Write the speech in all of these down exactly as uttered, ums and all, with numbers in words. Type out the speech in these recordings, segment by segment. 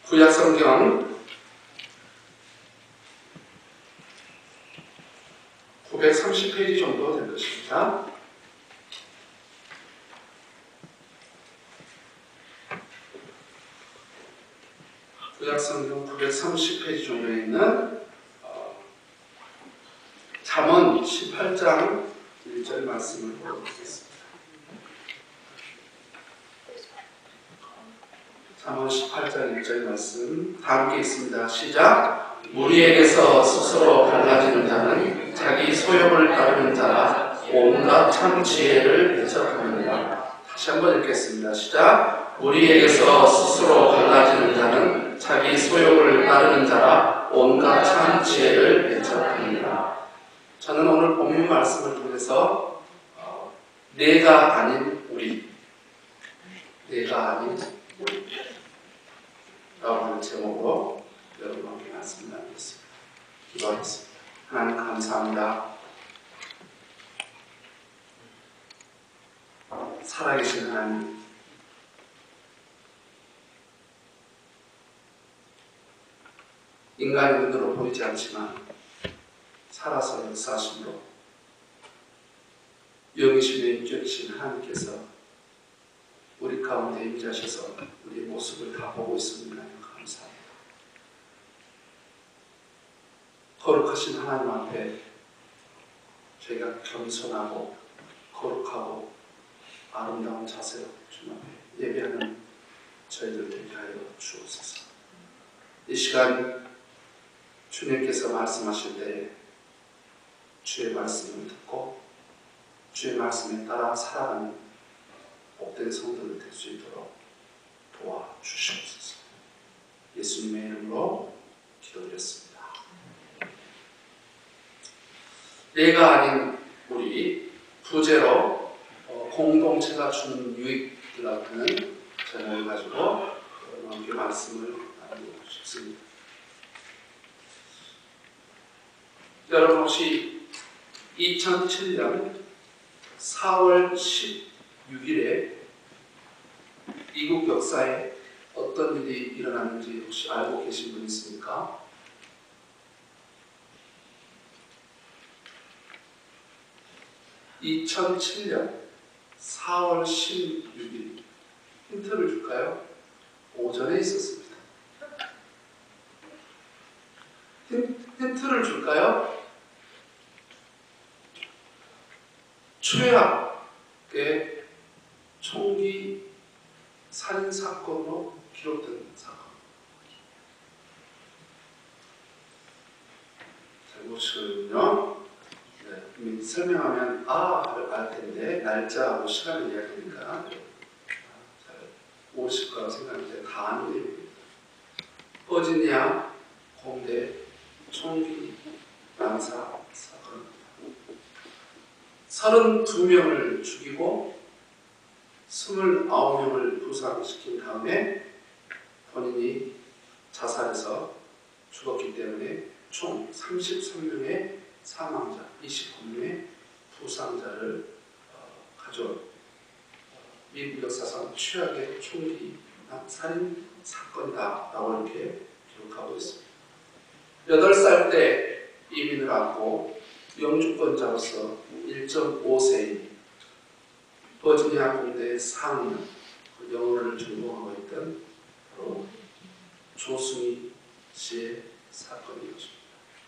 구약성경 구백삼십 페이지 정도 될 것입니다. 구약성경 구백삼십 페이지 정도에 있는 어, 잠언 십팔 장 일 절 말씀을 보겠습니다. 잠언 십팔 장 일 절 말씀 다 함께 있습니다. 시작. 무리에게서 스스로 갈라지는 자는 자기 소욕을 따르는 자라 온갖 참 지혜를 배척하느니라. 다시 한번 읽겠습니다. 시작. 무리에게서 스스로 갈라지는 자는 자기 소욕을 따르는 자라 온갖 참 지혜를 배척하느니라. 저는 오늘 본문 말씀을 통해서 어, 내가 아닌 우리, 내가 아닌 우리 라고 하는 제목으로 여러분과 함께 말씀을 나누겠습니다. 기도하겠습니다. 하나님 감사합니다. 살아계신 하나님, 인간의 눈으로 보이지 않지만 살아서 역사하심으로 영이시며 인격이신 하나님께서 우리 가운데 임재하셔서 우리의 모습을 다 보고 있습니다. 감사합니다. 거룩하신 하나님 앞에 저희가 겸손하고 거룩하고 아름다운 자세로 주님 앞에 예배하는 저희들 되게 하여 주옵소서. 이 시간 주님께서 말씀하실 때에 주의 말씀을 듣고 주의 말씀에 따라 살아가는 복된 성도들 될 수 있도록 도와주시옵소서. 예수님의 이름으로 기도드렸습니다. 내가 아닌 우리 부제로 어, 공동체가 주는 유익이라는 제목을 가지고 함께 말씀을 나누고 싶습니다. 여러분 혹시 이천칠 년 사월 십육 일에 미국 역사에 어떤 일이 일어났는지 혹시 알고 계신 분 있습니까? 이천칠 년 사월 십육 일 힌트를 줄까요? 오전에 있었습니다. 힌, 힌트를 줄까요? 최악의 총기 살인 사건으로 기록된 사건. 잘 보시거든요. 네, 설명하면 아, 알 텐데 날짜하고 시간을 이야기하니까 잘 모르실 거라고 생각하는데 다 아는 내용입니다. 버지니아 공대 총기 난사 사건. 서른두 명을 죽이고 스물아홉 명을 부상시킨 다음에 본인이 자살해서 죽었기 때문에 총 삼십삼 명의 사망자, 이십구 명의 부상자를 어, 가져온 어, 미국 역사상 최악의 총기 살인 사건이다 라고 이렇게 기록하고 있습니다. 여덟 살 때 이민을 하고 영주권자로서 일 점 오 세인 버지니아 공대의 사 학년 영어를 전공하고 있던 바로 조승희 씨의 사건인 것입니다.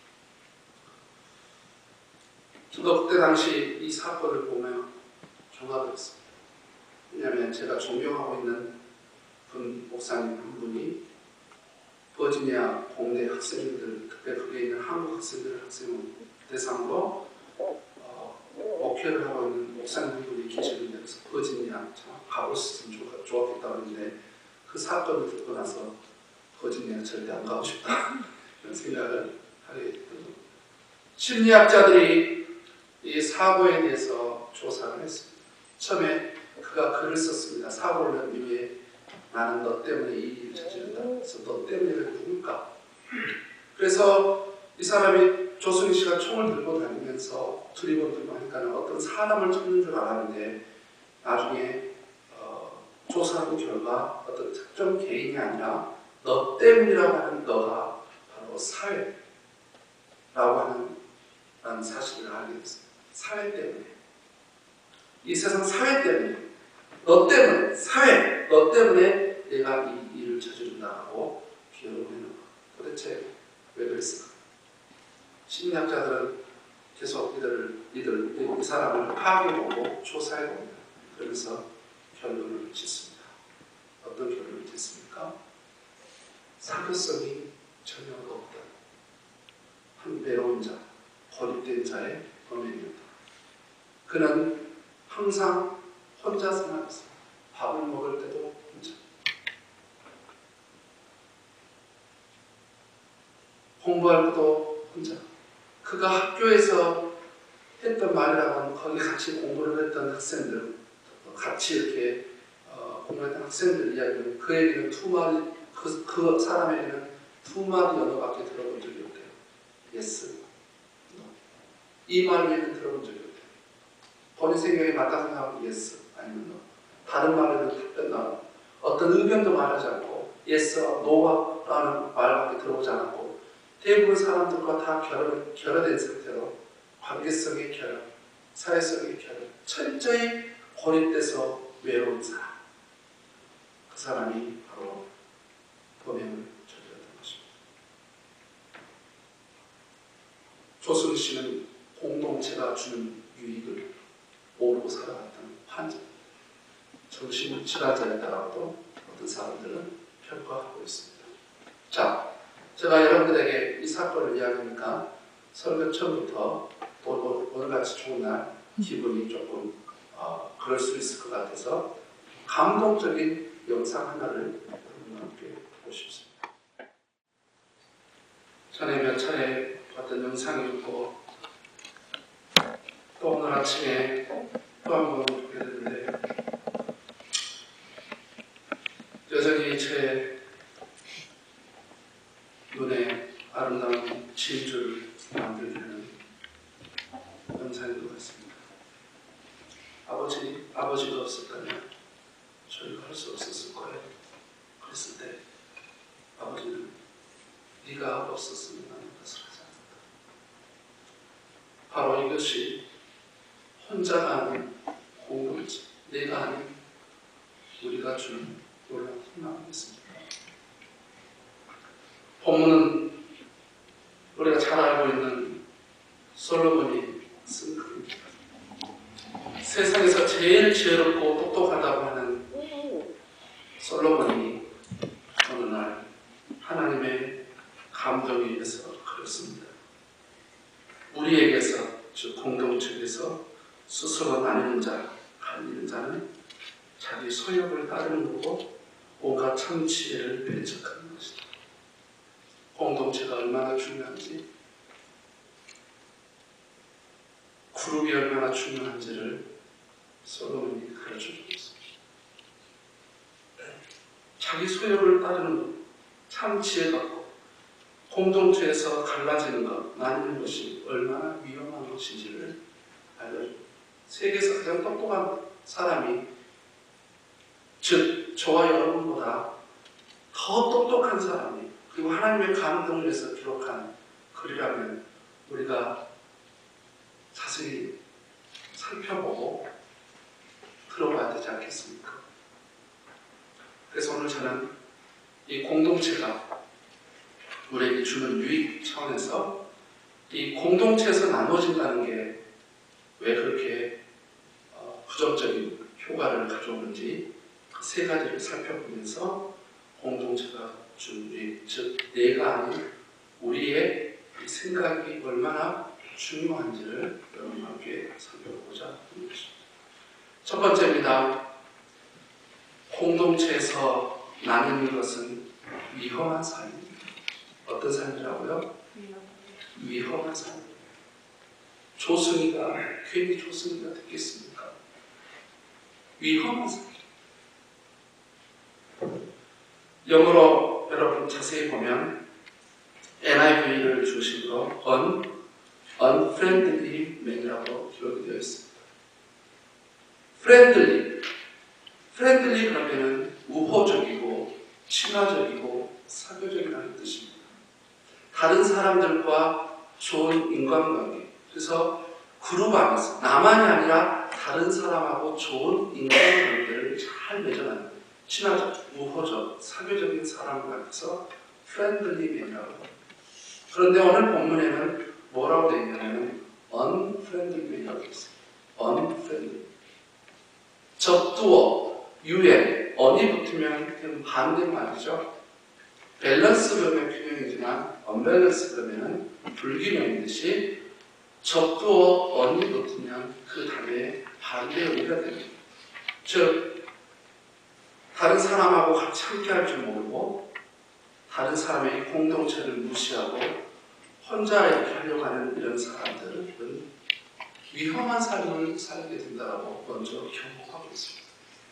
저도 그때 당시 이 사건을 보며 경악했습니다. 왜냐하면 제가 존경하고 있는 분 목사님 한 분이 버지니아 공대 학생들, 그때 거기에 있는 한국 학생들 학생 대상으로 어, 목회를 하고 있는 목사님 한 분이 계시는데 그래서 버지니아 가보셨으면 좋았겠다고 했는데 그 사건을 듣고 나서 버지니아 절대 안 가고 싶다 이런 생각을 하게 됐거든요. 심리학자들이 이 사고에 대해서 조사를 했습니다. 처음에 그가 글을 썼습니다. 사고를 한 이후에 나는 너 때문에 이 일을 저지른다. 그래서 너 때문에 누굴까? 그래서 이 사람이 조승희 씨가 총을 들고 다니면서 두리번 들고 하니까 어떤 사람을 찾는 줄 알았는데 나중에 어, 조사한 결과 어떤 특정 개인이 아니라 너 때문이라고 하는 너가 바로 사회라고 하는, 하는 사실을 알게 됐어요. 사회 때문에. 이 세상 사회 때문에. 너 때문에, 사회, 너 때문에 내가 이 일을 저지른다 하고 비열을 내는 거. 도대체 왜 그랬을까? 심리학자들은 계속 이들을, 이들, 이 사람을 파악해보고 조사해봅니다. 그러면서 결론을 짓습니다. 어떤 결론을 짓습니까? 사교성이 전혀 없다. 한 외로운 자, 고립된 자의 범행이었다. 그는 항상 혼자 생활했습니다. 밥을 먹을 때도 혼자. 공부할 때도 혼자. 그가 학교에서 했던 말이라고는 거기 같이 공부를 했던 학생들, 같이 이렇게 어, 공부했던 학생들 이야기는 그에게는 두 마디, 그, 그 사람에게는 두 마디 언어밖에 들어본 적이 없대요. Yes, no. 이 말 외에는 들어본 적이 없대요. 본인 생각에 맞다 생각하면 yes, 아니면 no. 다른 말에는 답변 나오고 어떤 의견도 말하지 않고 yes와 no라는 말밖에 들어보지 않았고 대부분 사람들과 다 결혼, 결여된 상태로 관계성의 결여, 사회성의 결여, 철저히 고립돼서 외로운 사람. 그 사람이 바로 범행을 저질렀던 것입니다. 조승 씨는 공동체가 주는 유익을 모르고 살아갔던 환자, 정신 질환자였다라고도 어떤 사람들은 평가하고 있습니다. 자, 제가 여러분들에게 이 사건을 이야기하니까 설교 처음부터 오늘같이 좋은 날 기분이 조금 어, 그럴 수 있을 것 같아서 감동적인 영상 하나를 여러분과 함께 보고 싶습니다. 전에 몇 차례 봤던 영상이 있고 또 오늘 아침에 또 한 번 보게 되는데 여전히 제 눈에 아름다운 진주를 만들어주는 영상인 것 같습니다. 아버지, 아버지가 없었다면 저희가 할 수 없었을 거예요. 그랬을 때 아버지는 네가 없었으면 나는 것을 하지 않는다. 바로 이것이 혼자가 아닌 공동체, 내가 아닌 우리가 주는 놀라운 희망 아니겠습니까? 본문은 우리가 잘 알고 있는 솔로몬이 쓴 글입니다. 세상에서 제일 지혜롭고 똑똑하다고 하는 솔로몬이 어느 날 하나님의 감동에 의해서 그렇습니다. 우리에게서, 즉 공동체에서 스스로 나뉘는 자, 갈리는 자는 자기 소욕을 따르는 거고 온갖 참 지혜를 배척하는 것이다. 공동체가 얼마나 중요한지, 그룹이 얼마나 중요한지를 솔로몬이 가르쳐주고 있습니다. 자기 소욕을 따르는 것, 참 지혜받고 공동체에서 갈라지는 것, 나뉘는 것이 얼마나 위험한 것인지를 알려줍니다. 세계에서 가장 똑똑한 사람이, 즉 저와 여러분보다 더 똑똑한 사람이, 그리고 하나님의 감동을 위해서 기록한 글이라면 우리가 자세히 살펴보고 들어봐야 되지 않겠습니까? 그래서 오늘 저는 이 공동체가 우리에게 주는 유익 차원에서 이 공동체에서 나눠진다는 게 왜 그렇게 어, 부정적인 효과를 가져오는지 그 세 가지를 살펴보면서 공동체가 주는 유익, 즉 내가 아닌 우리의 이 생각이 얼마나 중요한지를 여러분과 함께 살펴보고자 하는 것입니다. 첫 번째입니다. 공동체에서 나누는 것은 위험한 삶입니다. 어떤 삶이라고요? 위험한 삶. 조승이가 괜히 조승이가 됐겠습니까? 위험한 삶. 영어로 여러분 자세히 보면 엔 아이 브이를 중심으로 un, unfriendly man이라고 기록이 되어 있습니다. friendly, friendly 그러면 우호적이고 친화적이고 사교적이라는 뜻입니다. 다른 사람들과 좋은 인간관계, 그래서 그룹 안에서 나만이 아니라 다른 사람하고 좋은 인간관계를 잘 맺어나는 거예요. 친화적, 우호적, 사교적인 사람을 앞에서 프렌들리맨이라고 합니다. 그런데 오늘 본문에는 뭐라고 되어 있냐면 unfriendly라고 되어 있어요. unfriendly. 적두어, 유엔, 언이 붙으면 반대말이죠. 밸런스 그러면 균형이지만 언밸런스 그러면 불균형이듯이 적두어, 언이 붙으면 그 답에 반대 의미가 됩니다. 즉 다른 사람하고 같이 함께할 줄 모르고 다른 사람의 공동체를 무시하고 혼자 이렇게 하려고 하는 이런 사람들은 위험한 삶을 살게 된다고 먼저 경고하고 있습니다.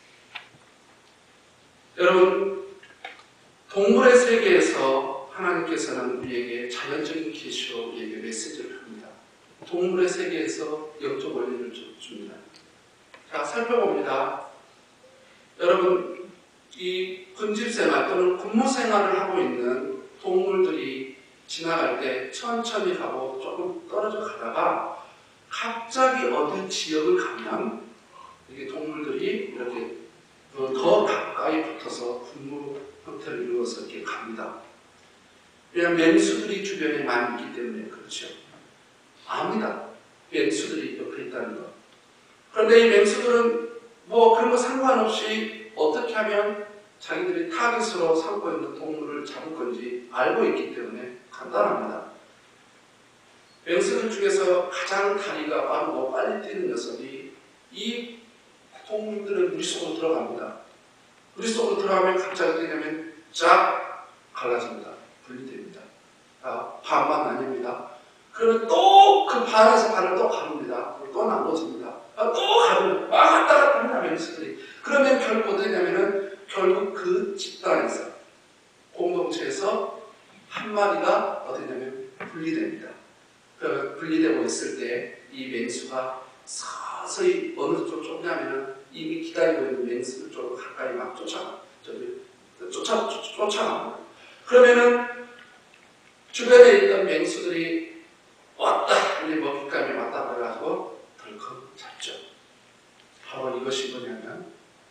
여러분, 동물의 세계에서 하나님께서는 우리에게 자연적인 계시로 우리에게 메시지를 합니다. 동물의 세계에서 영적 원리를 줍니다. 자, 살펴봅니다. 여러분, 이 군집생활 또는 군무생활을 하고 있는 동물들이 지나갈 때 천천히 가고 조금 떨어져 가다가 갑자기 어디 지역을 가면 이게 동물들이 이렇게 더 가까이 붙어서 군무 형태를 이루어서 이렇게 갑니다. 왜냐하면 맹수들이 주변에 많이 있기 때문에 그렇죠. 압니다. 맹수들이 옆에 있다는 것. 그런데 이 맹수들은 뭐 그런 거 상관없이 어떻게 하면 자기들이 타깃으로 삼고 있는 동물을 잡을 건지 알고 있기 때문에 간단합니다. 맹수들 중에서 가장 다리가 빠르고 빨리 뛰는 녀석이 이 동물들의 물속으로 들어갑니다. 물속으로 들어가면 갑자기 뛰냐면 쫙 갈라집니다. 분리됩니다. 아, 반만 나뉩니다. 그러면 또 그 반에서 반을 또 가릅니다. 또 나눠집니다. 아, 또 가릅니다. 막 왔다 갔다 합니다. 맹수들이. 그러면 결국 어떻게 되냐면은 결국 그 집단에서 공동체에서 한 마리가 어떻게 되냐면 분리됩니다. 그 분리되고 있을 때 이 맹수가 서서히 어느 쪽 쫓냐면은 이미 기다리고 있는 맹수들 쪽으로 가까이 막 쫓아가, 저기 쫓아 쫓아갑니다. 그러면은 주변에 있던 맹수들이 왔다, 우리 먹잇감이 왔다 그래가지고 덜컥 잡죠. 바로 이것이 뭐냐면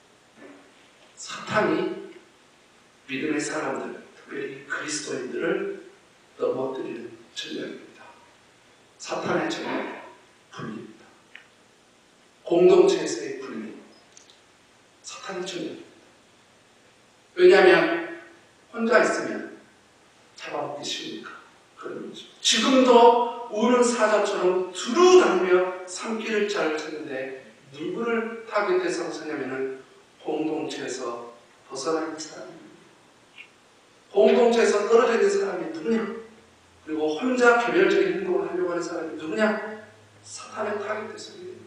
사탄이 믿음의 사람들, 특별히 그리스도인들을 넘어뜨리는 전략입니다. 사탄의 전략, 분리입니다. 공동체에서의 분리, 사탄의 전략입니다. 왜냐하면 혼자 있으면 잡아먹기 쉬우니까 그런 거죠. 지금도 우는 사자처럼 두루다니며 산길을 잘 찾는데 누구를 타겟해서 쓰냐면은 공동체에서 벗어나 있는 사람입니다. 공동체에서 떨어져 있는 사람이 누구냐? 그리고 혼자 개별적인 행동을 하려고 하는 사람이 누구냐? 사탄의 타겟에서 됩니다.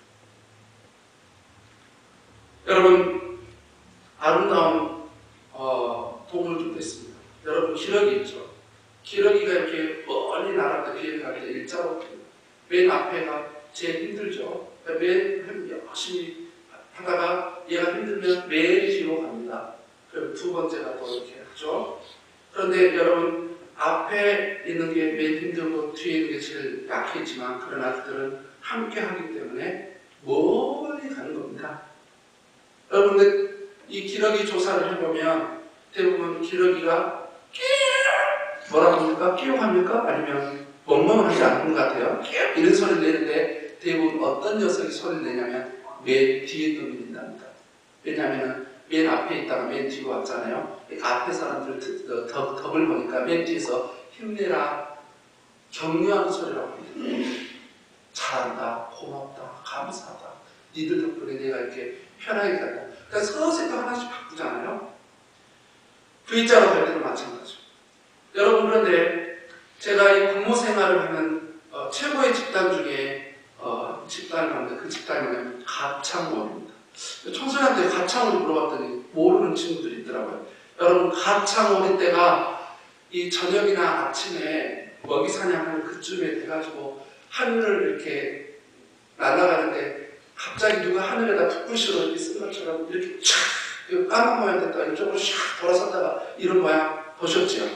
여러분, 아름다운 어, 동물들도 있습니다. 여러분, 기러기 있죠? 기러기가 이렇게 멀리 날아갈 때 비행할 때 일자로 맨 앞에가 제일 힘들죠. 맨 열심히 하다가 얘가 힘들면 맨 뒤로 갑니다. 그리고 두 번째가 또 이렇게 하죠. 그런데 여러분, 앞에 있는 게 맨 힘들고 뒤에 있는 게 제일 약했지만 그러나 그들은 함께 하기 때문에 멀리 가는 겁니다. 여러분들 이 기러기 조사를 해보면 대부분 기러기가 뭐라고 합니까? 끼우 합니까? 아니면 멍멍하지 않는 것 같아요. 끼우 이런 소리를 내는데 대부분 어떤 녀석이 소리를 내냐면 맨 뒤에 뜸이 된답니다. 왜냐하면 맨 앞에 있다가 맨 뒤로 왔잖아요. 앞에 사람들 덕, 덕을 보니까 맨 뒤에서 힘내라, 격려하는 소리라고 합니다. 잘한다, 고맙다, 감사하다. 니들 덕분에 내가 이렇게 편하게 간다. 그러니까 서서히 또 하나씩 바꾸잖아요. V자로 갈 때도 마찬가지죠. 여러분, 그런데 제가 이 군무 생활을 하는 어, 최고의 집단 중에 어, 집단을 봤는데 그 집단이 뭐냐면 가창원입니다. 청소년한테 가창원을 물어봤더니 모르는 친구들이 있더라고요. 여러분, 가창원일 때가 이 저녁이나 아침에 먹이 사냥하는 그쯤에 돼가지고 하늘을 이렇게 날아가는데 갑자기 누가 하늘에다 붓글씨로 이렇게 쓴 것처럼 이렇게 촥 이 까만 모양 됐다 이쪽으로 샥 돌아섰다가 이런 모양 보셨죠?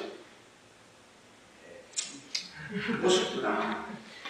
보셨구나.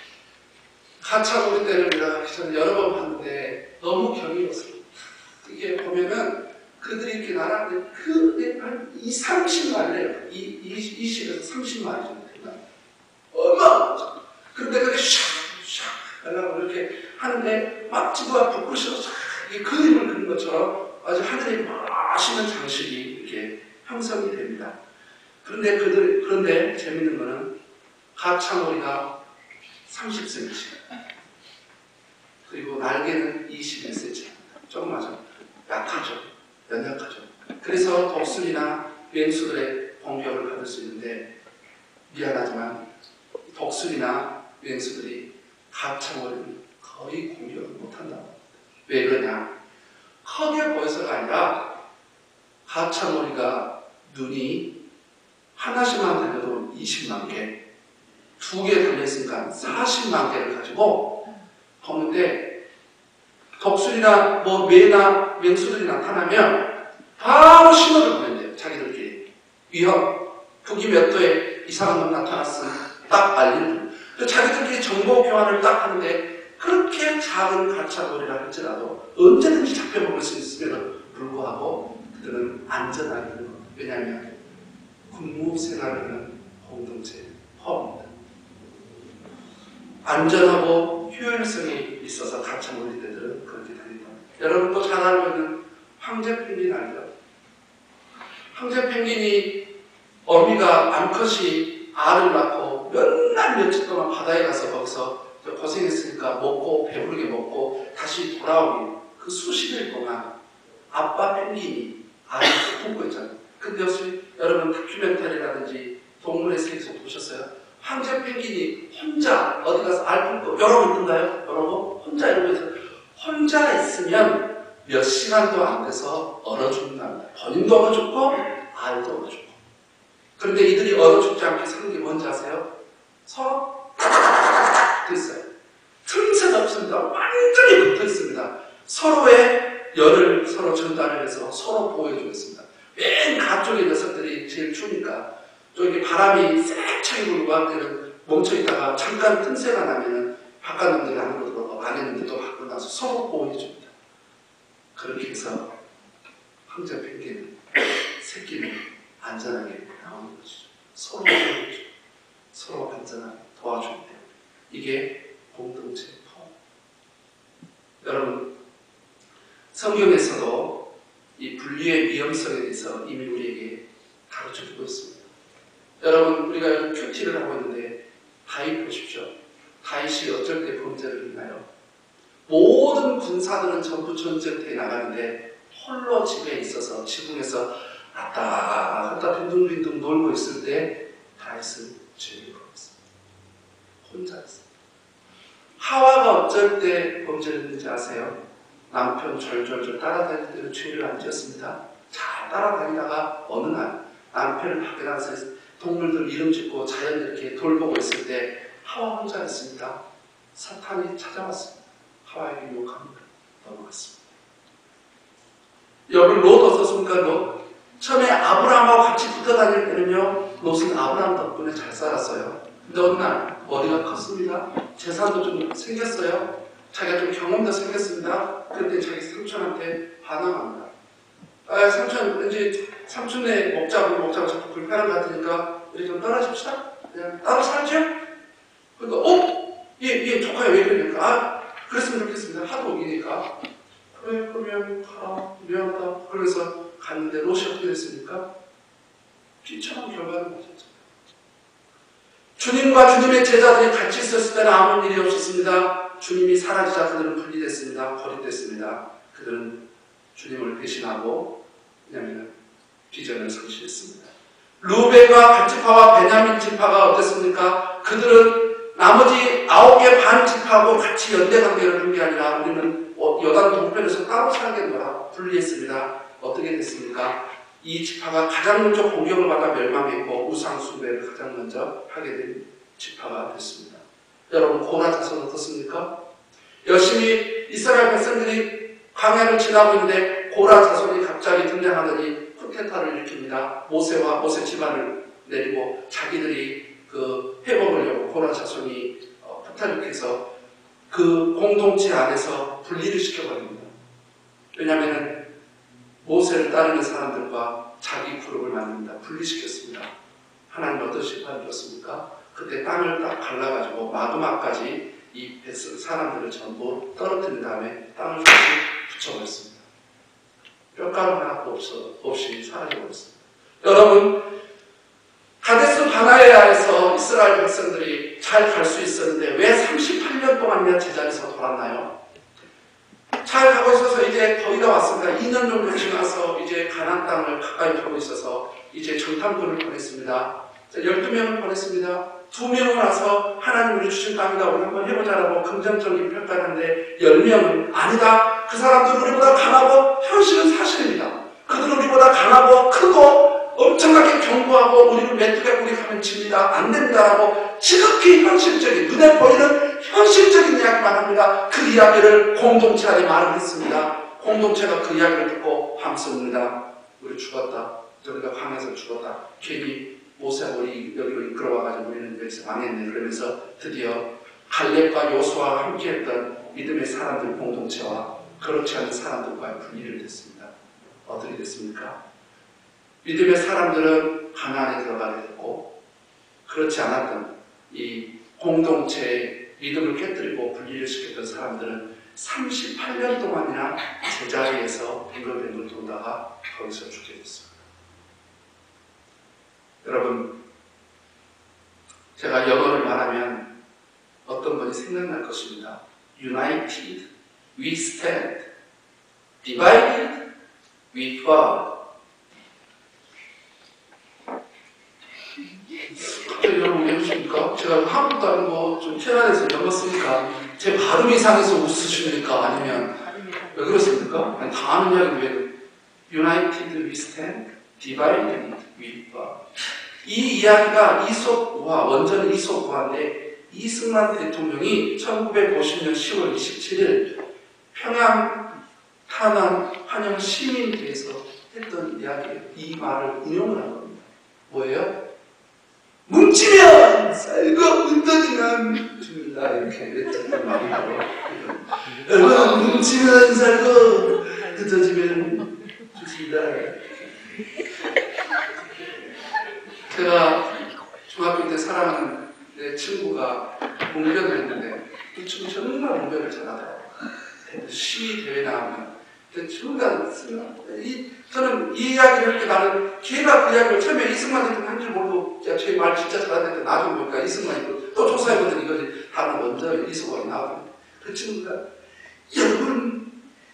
가차고리 때를 내가 저는 여러 번 봤는데 너무 경이로웠어요. 이게 보면은 그들이 이렇게 날아가는데 그한 이, 삼십 마리래요. 이, 이십에서 삼십 마리 정도 된다. 어마어마하죠. 그런데 그게 샥샥 날아가고 이렇게 하는데 막 지구가 붓고시로 샥 이게 그림을 그린 것처럼 아주 하늘에 멋있는 장식이 이렇게 형성이 됩니다. 그런데 그들, 그런데 재밌는 거는 가차머리가 삼십 센티미터 그리고 날개는 이십일 센티미터 조금 맞아 약하죠. 연약하죠. 그래서 독수리나 맹수들의 공격을 받을 수 있는데 미안하지만 독수리나 맹수들이 가차머리는 거의 공격을 못한다고. 왜 그러냐? 크게 보여서가 아니라 가차머리가 눈이 하나씩만 달려도 이십만 개, 두 개 달려있으니까 사십만 개를 가지고 보는데 독수리나 뭐 매나 맹수들이 나타나면 바로 신호를 보낸대요. 자기들끼리 위험, 북이 몇 도에 이상한 놈 나타났으면 딱 알리는 거예요. 자기들끼리 정보 교환을 딱 하는데 그렇게 작은 가차머리라 할지라도 언제든지 잡혀먹을 수 있음에도 불구하고 그들은 안전하게 있는 겁니다. 왜냐하면 군무 생활을 하는 공동체의 포함입니다. 안전하고 효율성이 있어서 가차머리들은 그렇게 다닌다. 여러분도 잘 알고 있는 황제 펭귄 알죠? 황제 펭귄이 어미가 암컷이 알을 낳고 몇 날 며칠 동안 바다에 가서 거기서 고생했으니까 먹고 배부르게 먹고 다시 돌아오니 그 수십 일 동안 아빠 펭귄이 알을 품고 있잖아요. 근데 혹시 여러분 다큐멘터리라든지 동물의 세계에서 보셨어요? 황제 펭귄이 혼자 어디 가서 알 품고 여러분 있던가요? 여러분 혼자 이러고 있어요. 혼자 있으면 몇 시간도 안 돼서 얼어 죽는답니다. 본인도 얼어 죽고 알도 얼어 죽고. 그런데 이들이 얼어 죽지 않게 사는 게 뭔지 아세요? 서로 붙어 있어요. 틈새가 없습니다. 완전히 붙어 있습니다. 서로의 열을 서로 전달을 해서 서로 보호해주고 있습니다. 맨 가쪽의 녀석들이 제일 추우니까 저기 바람이 쎄차게 불고 할 때는 멈춰있다가 잠깐 틈새가 나면은 바깥 놈들이 안으로 들어가고 안에 놈들이 또 밖으로 나와서 서로 보호해줍니다. 그렇게 해서 황제 펭귄은 새끼는 안전하게 나오는 것이죠. 서로 보호해주고 서로 안전하게 도와주기 때문에 이게 공동체 포함. 여러분 성경에서도 이 분리의 위험성에 대해서 이미 우리에게 가르쳐주고 있습니다. 여러분 우리가 큐티를 하고 있는데 다윗 보십시오. 다윗이 어쩔 때 범죄를 했나요? 모든 군사들은 전부 전쟁터에 나가는데 홀로 집에 있어서 지붕에서 왔다 갔다 빈둥빈둥 놀고 있을 때 다윗은 죄를 범했습니다. 혼자 있습니다. 하와가 어쩔 때 범죄를 했는지 아세요? 남편 졸졸졸 따라다닐 때는 죄를 안 지었습니다. 잘 따라다니다가 어느 날 남편을 밖에 나가서 동물들 이름 짓고 자연 이렇게 돌보고 있을 때 하와 혼자 있습니다. 사탄이 찾아왔습니다. 하와에게 욕합니다. 넘어갔습니다. 여기 롯 어떻습니까? 롯? 처음에 아브라함하고 같이 붙어 다닐 때는요, 롯은 아브라함 덕분에 잘 살았어요. 근데 어느 날 머리가 컸습니다. 재산도 좀 생겼어요. 자기가 좀 경험도 생겼습니다. 그때 자기 삼촌한테 반항합니다. 아, 삼촌, 왠지 삼촌네 먹자고 먹자고 자꾸 불편한 것 같으니까 우리 좀 떨어집시다. 그냥 따로 살죠? 그러니까 어? 얘, 얘 조카야 왜 그러니까 아, 그랬으면 좋겠습니다. 하도 오기니까 그래, 그러면 가라. 미안하다. 그러면서 갔는데 롯이 어떻게 됐습니까? 비참한 결과를 맞았죠. 주님과 주님의 제자들이 같이 있었을 때는 아무 일이 없었습니다. 주님이 사라지자 그들은 분리됐습니다. 고립됐습니다. 그들은 주님을 배신하고 왜냐하면 비전을 상실했습니다. 루벤과 갓지파와 베냐민 지파가 어땠습니까? 그들은 나머지 아홉 개 반 지파하고 같이 연대 관계를 한 게 아니라 우리는 여단 동편에서 따로 살겠노라 분리했습니다. 어떻게 됐습니까? 이 지파가 가장 먼저 공격을 받아 멸망했고 우상 숭배를 가장 먼저 하게 된 지파가 됐습니다. 여러분 고라 자손 어떻습니까? 열심히 이스라엘 백성들이 광야를 지나고 있는데 고라 자손이 갑자기 등장하더니 쿠데타를 일으킵니다. 모세와 모세 집안을 내리고 자기들이 그 회복하려고 고라 자손이 어, 쿠타륙해서 그 공동체 안에서 분리를 시켜버립니다. 왜냐하면 모세를 따르는 사람들과 자기 그룹을 만듭니다. 분리시켰습니다. 하나님 어떤 심판을 줬습니까? 그때 땅을 딱 갈라가지고 마그마까지 이 베스 사람들을 전부 떨어뜨린 다음에 땅을 다시 붙여버렸습니다. 뼈가루 하나도 없어, 없이 사라져버렸습니다. 여러분, 가데스 바나에아에서 이스라엘 백성들이 잘 갈 수 있었는데 왜 삼십팔 년 동안이나 제자리에서 돌았나요? 잘 가고 있어서 이제 거의 다 왔습니다. 이 년 정도 지나서 이제 가나안 땅을 가까이 가고 있어서 이제 정탐꾼을 보냈습니다. 열두 명을 보냈습니다. 두 명을 와서 하나님 우리 주신 땅이다 우리 한번 해보자라고 긍정적인 평가를 하는데 열 명은 아니다. 그 사람들은 우리보다 강하고 현실은 사실입니다. 그들은 우리보다 강하고 크고 엄청나게 견고하고 우리를 메뚜기가 우리 가면 집니다. 안 됩니다라고 지극히 현실적인 눈에 보이는 현실적인 이야기만 합니다. 그 이야기를 공동체 안에 말을 했습니다. 공동체가 그 이야기를 듣고 함습니다. 우리 죽었다. 우리가 광야에서 죽었다. 괜히 모세가 우리 여기로 이끌어와가지고 우리는 여기서 망했네. 그러면서 드디어 갈렙과 요수아와 함께했던 믿음의 사람들 공동체와 그렇지 않은 사람들과의 분리를 됐습니다. 어떻게 됐습니까? 믿음의 사람들은 가나안에 들어가게 됐고 그렇지 않았던 이 공동체의 믿음을 깨뜨리고 분리를 시켰던 사람들은 삼십팔 년 동안이나 제자리에서 빙글빙글 돌다가 거기서 죽게 됐습니다. 여러분, 제가 영어를 말하면 어떤 분이 생각날 것입니다. United, we stand. Divided, we fall. 갑자기 여러분 왜 웃으십니까? 제가 한국도 아니고 좀 캐나다에서 영어 쓰니까 제 발음이 이상해서 웃으십니까? 아니면 왜 그렇습니까? 아니, 다 아는 이야기인데 United, we stand. Divided, we fall. 이 이야기가 이솝우화, 원전은 이솝우화인데 이승만 대통령이 천구백오십 년 시월 이십칠일 평양 탄원 환영 시민대회에서 했던 이야기예요. 이 말을 인용을 한 겁니다. 뭐예요? 뭉치면 살고 흩어지면 죽는다 이렇게 했던 말이고 여러분 뭉치면 살고 흩어지면 죽습니다. 제가 중학교 때 사랑하는 내 친구가 문변을 했는데 이 친구 정말 문변을 잘하더라고요. 시 대회 나가면 정말 이, 저는 이 이야기를 할 때 나는 걔가 그 이야기를 처음에 이승만 대통령 한 줄 모르고 야, 쟤 말 진짜 잘하는데 나중에 보니까 이승만이고 또 조사해보더니 이거지 다른 먼저 이승만이 나오거든요. 그 친구가 여러분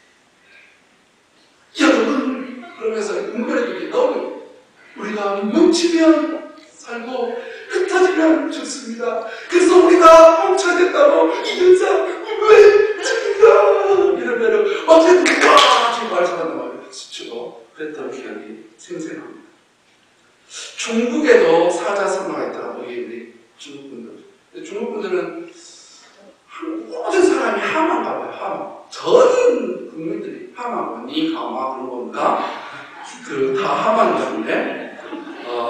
여러분 그러면서 문변을 너무 우리가 뭉치면 살고 흩어지면 죽습니다. 그래서 우리가 뭉쳐야 된다고 인사 왜 죽는다 이러면은 어쨌든 와 지금 말 잘한단 말이에요. 박수 치고 그랬던 기억이 생생합니다. 중국에도 사자성어가 있더라고요. 우리 중국 분들. 중국 분들은 모든 사람이 하마인가 봐요. 하마. 전 국민들이 하마고 니하마 그런 겁니까? 그 다 하마인 건데 어,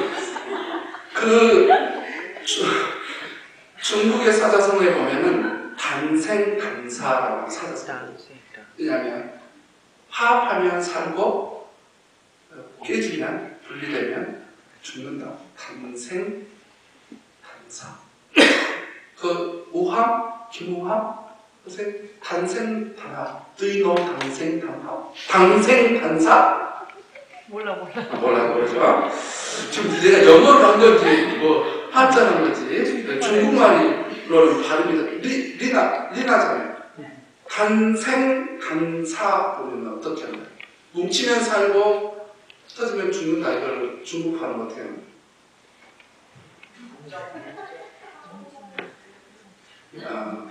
그 주, 중국의 사자성어에 보면은 단생 단사라고 사자성어. 왜냐하면 화합하면 살고 깨지면 분리되면 죽는다. 단생 단사. 그 우함 김우함 선생 단생 단합. Do you know 단생 단합? 단생 단사? 몰라 몰라. 몰라 모르죠. 지금 내가 영어로 한 건지 뭐 한자로 한 건지 중국말로는 발음이 리 리나 리나잖아요. 단생 단사 보면 어떻게 하나요? 뭉치면 살고 흩어지면 죽는다. 이걸 중국 발음 어떻게 하나요? 아,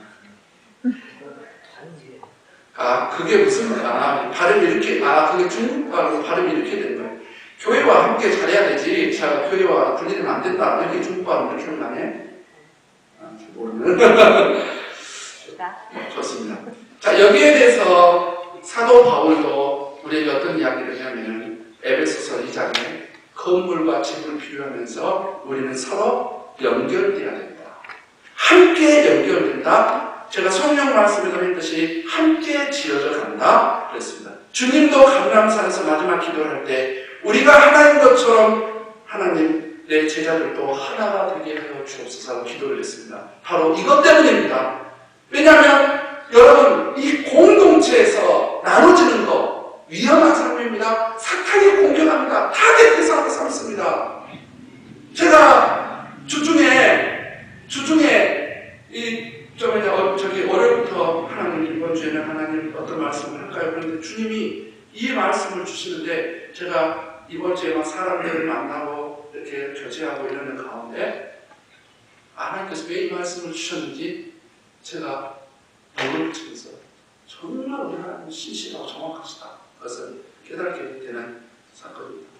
아 그게 무슨 아 발음이 이렇게 아 그게 중국 발음 발음이 이렇게 되는 거예요. 교회와 함께 잘해야 되지. 자 교회와 분리되면 안 된다. 이렇게 중국 발음 이렇게 하는 거 아니에요? 아, 모르는. 좋습니다. 자 여기에 대해서 사도 바울도 우리에게 어떤 이야기를 하냐면 에베소서 이 장에 건물과 집을 비유하면서 우리는 서로 연결되어야 된다. 함께 연결된다. 제가 성령 말씀에도 했듯이 함께 지어져 간다 그랬습니다. 주님도 감람산에서 마지막 기도를 할 때 우리가 하나인 것처럼 하나님 내 제자들도 하나가 되게 하여 주옵소서 기도를 했습니다. 바로 이것 때문입니다. 왜냐하면 여러분 이 공동체에서 나눠지는 거 위험한 삶입니다. 사탄이 공격합니다. 타겟 대상으로 삼습니다. 제가 주중에 주중에 이 좀 이제 어, 저기 월요일부터 하나님 이번 주에는 하나님 어떤 말씀을 할까요? 그런데 주님이 이 말씀을 주시는데 제가 이번 주에 막 사람들을 만나고 이렇게 교제하고 이러는 가운데 하나님께서 왜 이 말씀을 주셨는지 제가 모르면서 정말 우리 하나님은 신실하고 정확하시다. 그것을 깨닫게 되는 사건입니다.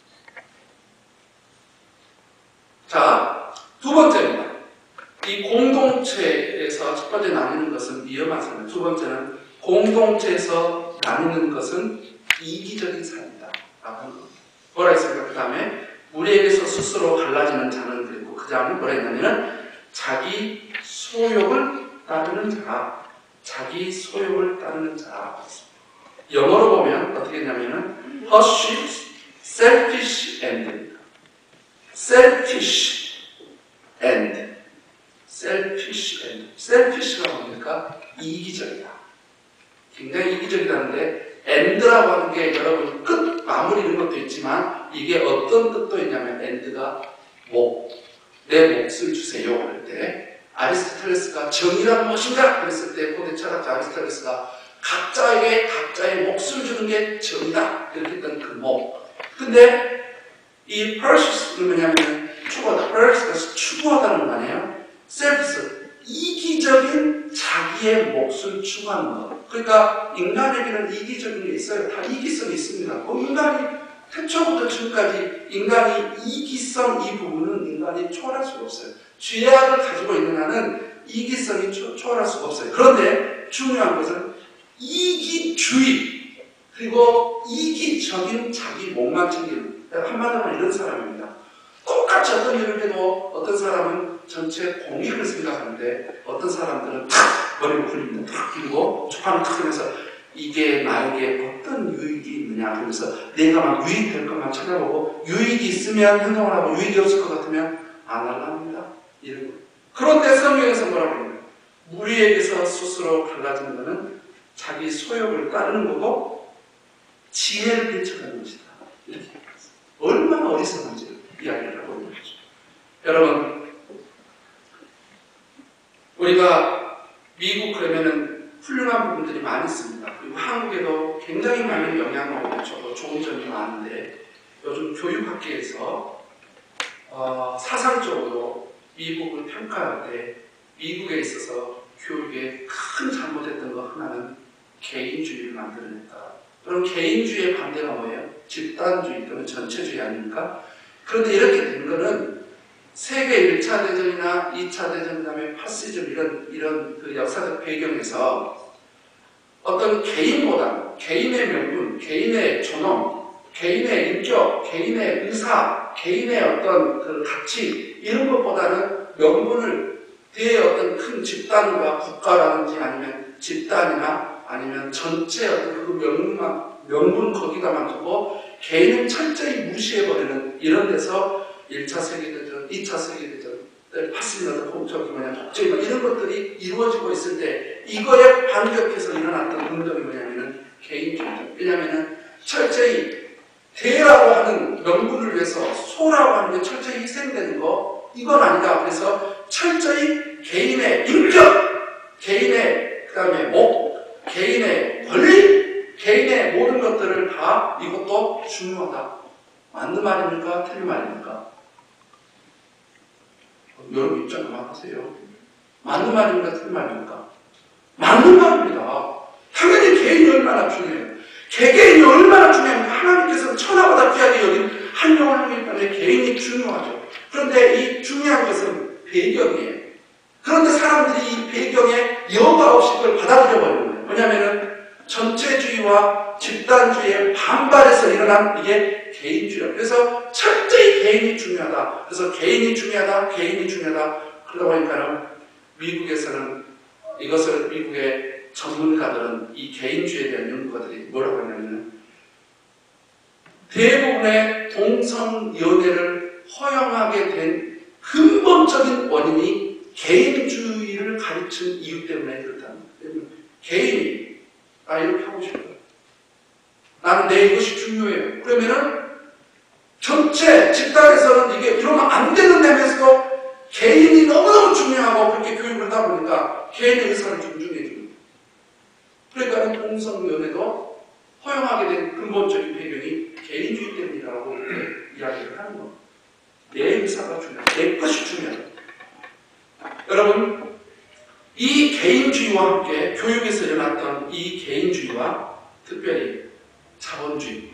자, 두 번째입니다. 이 공동체에서 첫 번째 나뉘는 것은 위험한 삶, 두 번째는 공동체에서 나누는 것은 이기적인 삶이다. 라고 하는 겁니다. 뭐라 했습니까? 그 다음에 우리에게서 스스로 갈라지는 자는 그랬고, 그 다음에 뭐라 했냐면은 자기 소욕을 따르는 자라. 자기 소욕을 따르는 자라. 영어로 보면 어떻게 했냐면은 pursues selfish end입니다. selfish end. selfish end. selfish가 뭡니까? 이기적이다. 굉장히 이기적이다는데 end라고 하는 게 여러분 끝, 마무리 이런 것도 있지만 이게 어떤 뜻도 있냐면 end가 목, 내 몫을 주세요 할 때 아리스토텔레스가 정의란 무엇인가 그랬을 때 고대 철학자 아리스토텔레스가 각자에게 각자의 몫을 주는 게 정의다 이렇게 했던 그 목. 근데 이 pursue는 뭐냐면 추구하다. pursue가 추구하다는 거 아니에요? self, 이기적인 자기의 몫을 추구하는 것. 그러니까 인간에게는 이기적인 게 있어요. 다 이기성이 있습니다. 뭐 인간이 태초부터 지금까지 인간이 이기성 이 부분은 인간이 초월할 수가 없어요. 죄악을 가지고 있는 한은 이기성이 초, 초월할 수가 없어요. 그런데 중요한 것은 이기주의 그리고 이기적인 자기 목만 챙기는 한마디로 이런 사람입니다. 똑같이 어떤 일을 해도 어떤 사람은 전체 공익을 생각하는데 어떤 사람들은 탁 머리를 굴립니다. 탁 굴리고 초판을 탁 하면서 이게 나에게 어떤 유익이 있느냐 그러면서 내가 막 유익될 것만 찾아보고 유익이 있으면 행동을 하고 유익이 없을 것 같으면 안 하려 합니다. 이런 거. 그런데 성경에서 뭐라고 합니까? 무리에게서 스스로 갈라지는 것은 자기 소욕을 따르는 거고 지혜를 배척하는 것이다. 이렇게 얼마나 어리석은지 이야기를 하고 있는 거죠. 여러분, 우리가 미국 그러면은 훌륭한 부분들이 많이 있습니다. 그리고 한국에도 굉장히 많은 영향을 미쳐서 좋은 점이 많은데 요즘 교육학계에서 어, 사상적으로 미국을 평가할 때 미국에 있어서 교육에 큰 잘못했던 것 하나는 개인주의를 만들어냈다. 그럼 개인주의의 반대가 뭐예요? 집단주의 또는 전체주의 아닙니까? 그런데 이렇게 된 거는 세계 일 차 대전이나 이 차 대전, 그 다음에 파시즘 이런, 이런 그 역사적 배경에서 어떤 개인보다 개인의 명분, 개인의 존엄, 개인의 인격, 개인의 의사, 개인의 어떤 그 가치 이런 것보다는 명분을 대의 어떤 큰 집단과 국가라든지 아니면 집단이나 아니면 전체 어떤 그 명분만, 명분 거기다만 두고 개인은 철저히 무시해버리는 이런 데서 일 차 세계대전, 이 차 세계대전, 파시즘이나 저기 뭐냐, 독재 이런 것들이 이루어지고 있을 때 이거에 반격해서 일어났던 운동이 뭐냐면은 개인주의죠. 왜냐면은 철저히 대라고 하는 명분을 위해서 소라고 하는 게 철저히 희생되는 거 이건 아니다. 그래서 철저히 개인의 인격, 개인의 그 다음에 목, 개인의 권리, 개인의 모든 것들을 다 이것도 중요하다. 맞는 말입니까? 틀린 말입니까? 여러분 입장 그만하세요. 맞는 말입니까? 틀린 말입니까? 맞는 말입니다. 당연히 개인이 얼마나 중요해요. 개개인이 얼마나 중요합니까? 하나님께서는 천하보다 귀하게 여긴 한 영혼 한 명 때문에 개인이 중요하죠. 그런데 이 중요한 것은 배경이에요. 그런데 사람들이 이 배경에 여과 없이 그걸 받아들여 버리는 거예요. 왜냐하면 전체주의와 집단주의에 반발해서 일어난 이게 개인주의야. 그래서 철저히 개인이 중요하다. 그래서 개인이 중요하다, 개인이 중요하다. 그러다 보니까는 미국에서는 이것을 미국의 전문가들은 이 개인주의에 대한 연구가들이 뭐라고 하냐면 대부분의 동성연애를 허용하게 된 근본적인 원인이 개인주의를 가르친 이유 때문에 그렇다는 거예요. 개인이 나 이렇게 하고 싶어요. 나는 내 이것이 중요해요. 그러면은 전체 집단에서는 이게 이러면 안 되는다면서도 개인이 너무너무 중요하고 그렇게 교육을 하다 보니까 개인의 의사를 존중해 주는 거예요. 그러니까 동성연애도 허용하게 된 근본적인 배경이 개인주의 때문이라고 이야기를 하는 겁니다. 내 의사가 중요하다. 내 것이 중요하다. 여러분, 이 개인주의와 함께 교육에서 일어났던 이 개인주의와 특별히 자본주의,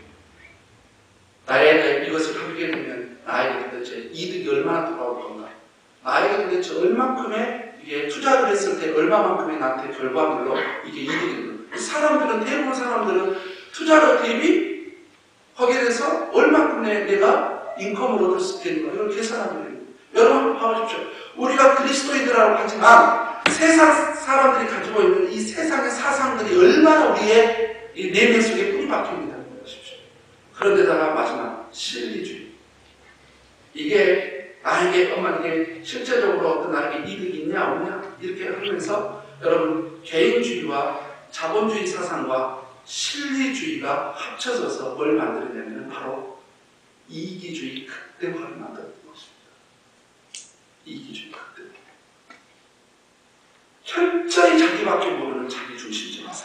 나에게 이것을 하게 되면 나에게 도대체 이득이 얼마나 돌아올 건가, 나에게 도대체 얼만큼의 이게 투자를 했을 때 얼마만큼의 나한테 결과물로 이게 이득이 되는 거야. 사람들은, 대부분 사람들은 투자를 대비 하게 돼서 얼만큼의 내가 인컴을 얻을 수 있겠는가 이런 계산하는 거예요. 여러분 봐보십시오. 우리가 그리스도인이라고 하지만 세상 사람들이 가지고 있는 이 세상의 사상들이 얼마나 우리의 이 내면 속에 뿌리 박혀있다는 것이죠. 그런데다가 마지막 실리주의. 이게 나에게 엄마 이게 실제적으로 어떤 나에게 이득이 있냐 없냐 이렇게 하면서 여러분 개인주의와 자본주의 사상과 실리주의가 합쳐져서 뭘 만들었냐면 바로 이기주의 극대화를 만들었던 것입니다. 이기주의 극대화. 철저히 자기밖에 모르는 자기중심적 사상.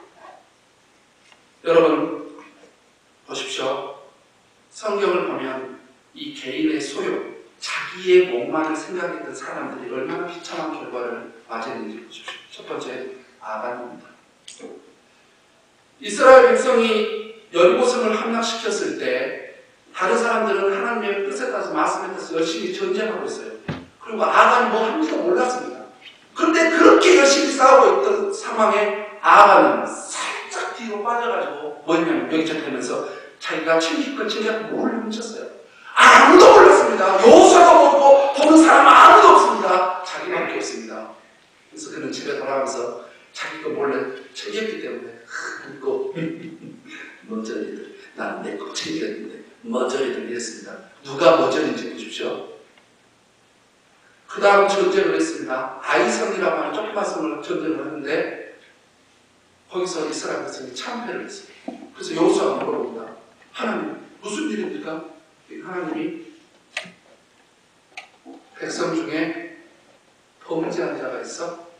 여러분 보십시오. 성경을 보면 이 개인의 소욕, 자기의 몸만을 생각했던 사람들이 얼마나 비참한 결과를 맞이했는지 보십시오. 첫 번째, 아간입니다. 이스라엘 백성이 여리고성을 함락시켰을 때 다른 사람들은 하나님의 뜻에 따라서 말씀에 따라서 열심히 전쟁하고 있어요. 그리고 아간이 뭐 한지도 몰랐습니다. 그런데 그렇게 열심히 싸우고 있던 상황에 아간은 살짝 뒤로 빠져가지고 뭐냐면 병이 되면서 자기가 챙길 챙겨 물을 훔쳤어요. 아무도 몰랐습니다. 여호수아도 없고 보는 사람 아무도 없습니다. 자기밖에 없습니다. 그래서 그는 집에 돌아가면서 자기 거 몰래 챙겼기 때문에 그거 머저리들 나는 내 거 챙겼는데 머저리들 이랬습니다. 누가 머저리인지 보십시오. 그 다음 전쟁을 했습니다. 아이성이라고 하는 조그만 성을 전쟁을 했는데 거기서 이스라엘 백성이 참패를 했어요. 그래서 여호수아가 물어봅니다. 하나님 무슨 일입니까? 하나님이 백성 중에 범죄한 자가 있어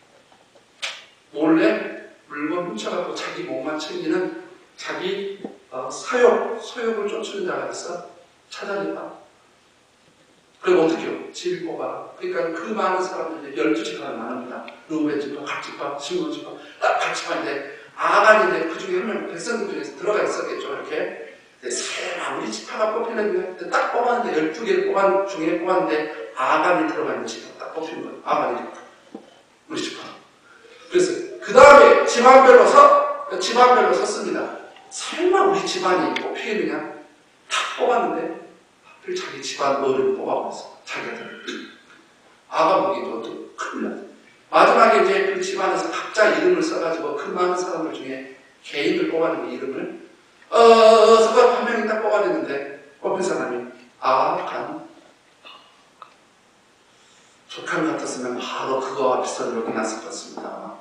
몰래 물건 훔쳐갖고 자기 몸만 챙기는 자기 어, 사욕, 소욕을 쫓는 자가 있어 찾아내봐. 그리고 어떻게 해요? 질 뽑아라. 그러니까 그 많은 사람들이 열두 지파가 나눕니다. 루벤 지파, 각 지파, 시몬 지파, 딱 각 지파인데 아간인데 그 중에 한 명 백성들 중에서 들어가 있었겠죠. 이렇게 세 마무리 지파가 뽑히는데 딱 뽑았는데 열두 개를 뽑은 중에 뽑았는데 아간이 들어가 있는 지파가 딱 뽑힌 거예요. 아간이 우리 지파. 그래서 그 다음에 집안별로 서 집안별로 섰습니다. 설마 우리 집안이 뽑히겠느냐? 딱 뽑았는데 하필 자기 집안 어른을 뽑아버렸어. 자기들. 아가 보기도 또 큰일 났어. 마지막에 이제 그 집안에서 각자 이름을 써가지고 그 많은 사람들 중에 개인을 뽑아내는 이름을 어, 서가 한 명이 딱 뽑아냈는데 뽑힌 사람이 아간. 북한 같았으면 바로 그거와 비슷한 욕이 났을 것 같습니다.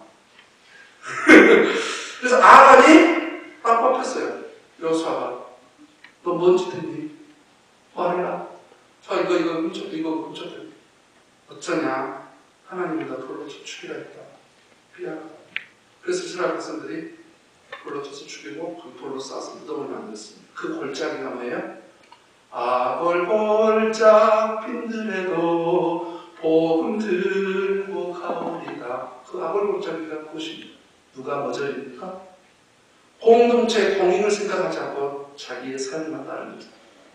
그래서 아간이 딱 뽑혔어요. 여호수아가 너 뭔 짓 했니? 말해라. 저 이거 이거 훔쳤다 이거 훔쳤다. 어쩌냐? 하나님이 나 돌로 쳐 죽이라 했다. 미안하다. 그래서 이스라엘 백성들이 돌로 쳐서 죽이고 그 돌로 쌓아서 무덤을 만들었습니다. 그 골짜기가 뭐예요? 아골 골짝 빈들에도 복음 들고 가오리다. 그 아골 골짜기가 무엇입니까? 누가 머저리입니까? 공동체의 공익을 생각하지 않고 자기의 삶만 따릅니다.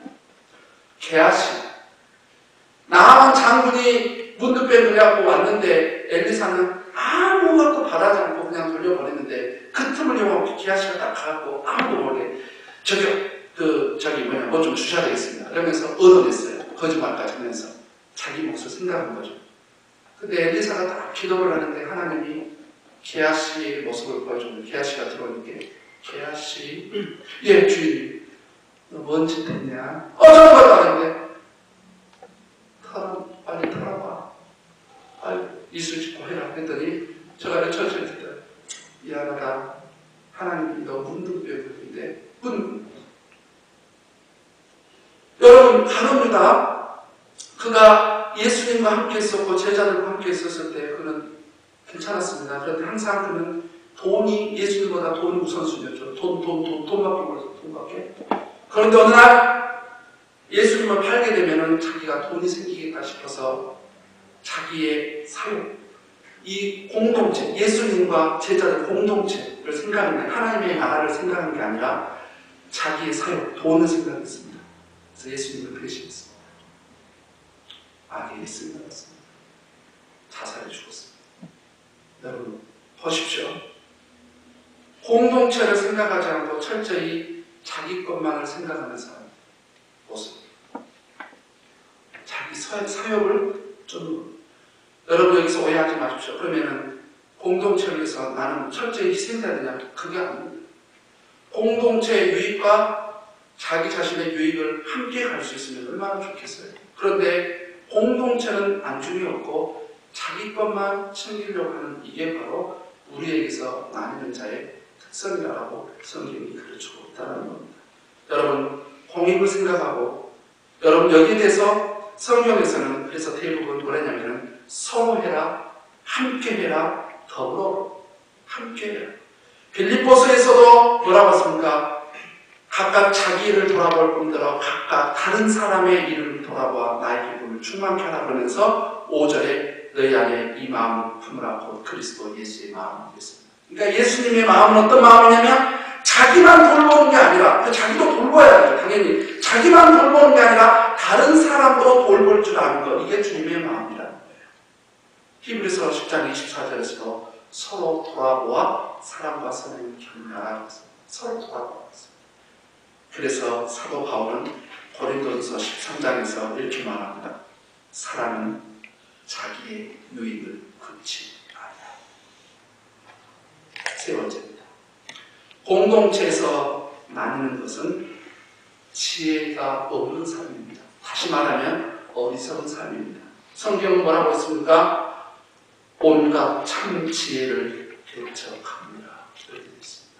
게하시 나만 장군이 문득빼 그래갖고 왔는데 엘리사는 아무것도 바라지 않고 그냥 돌려보냈는데 그 틈 틈을 이용하고 기아씨가 딱 가갖고 아무도 모르게 저기 그 저기 뭐냐 뭐 좀 주셔야 되겠습니다. 그러면서 얻어냈어요. 거짓말까지 하면서 자기 몫을 생각한 거죠. 근데 엘리사가 딱 기도를 하는데 하나님이 기아씨의 모습을 보여주는 기아씨가 들어오니까 기아씨 예 주인님 너 뭔 짓 했냐? 어 저런 것도 하는데 털어 빨리 털어봐. 빨리 이슬 짓고 해라 했더니 저가 천천히 듣다 미안하다. 하나님이 너 문득 배우는데 문 여러분 가룟유다 그가 예수님과 함께 있었고 제자들과 함께 있었을 때 그는 괜찮았습니다. 그런데 항상 그는 돈이 예수님보다 돈이 우선순위였죠. 돈, 돈, 돈, 돈밖에 몰랐어요. 돈밖에. 그런데 어느 날 예수님을 팔게 되면은 자기가 돈이 생기겠다 싶어서 자기의 사역, 이 공동체, 예수님과 제자들 공동체를 생각하는 게 하나님의 나라를 생각하는 게 아니라 자기의 사역, 돈을 생각했습니다. 그래서 예수님을 배신했습니다. 악의 예수님을 받았습니다. 자살해 죽었습니다. 여러분 보십시오. 공동체를 생각하지 않고 철저히 자기 것만을 생각하는 사람 모습. 자기 사역을 좀 여러분 여기서 오해하지 마십시오. 그러면은 공동체를 위해서 나는 철저히 희생해야 되냐? 그게 아닙니다. 공동체의 유익과 자기 자신의 유익을 함께 갈 수 있으면 얼마나 좋겠어요. 그런데 공동체는 안중이 없고 자기 것만 챙기려고 하는 이게 바로 우리에게서 나뉘는 자의 특성이라고 성경이 가르치고 있다는 겁니다. 여러분 공익을 생각하고 여러분 여기에 대해서 성경에서는 그래서 대부분 뭐라냐면 서로해라, 함께해라, 더불어 함께해라. 빌립보서에서도 뭐라고 했습니까? 각각 자기 일을 돌아볼 뿐더러 각각 다른 사람의 일을 돌아보아 나의 기쁨을 충만케 하라 그러면서 오 절에 너희 안에 이 마음을 품으라 곧 그리스도 예수의 마음이겠습니다. 그러니까 예수님의 마음은 어떤 마음이냐면 자기만 돌보는 게 아니라 그 자기도 돌봐야 돼요. 당연히 자기만 돌보는 게 아니라 다른 사람도 돌볼 줄 아는 것 이게 주님의 마음이라는 거예요. 히브리서 십 장 이십사 절에서도 서로 돌아보아 사람과 선을 격려하라 서로 돌아보아. 그래서 사도 바울은 고린도전서 십삼 장에서 이렇게 말합니다. 사람은 자기의 유익을 굽지 않아. 세 번째입니다. 공동체에서 나누는 것은 지혜가 없는 삶입니다. 다시 말하면 어리석은 삶입니다. 성경은 뭐라고 했습니까? 온갖 참 지혜를 개척합니다. 이렇게 되어 있습니다.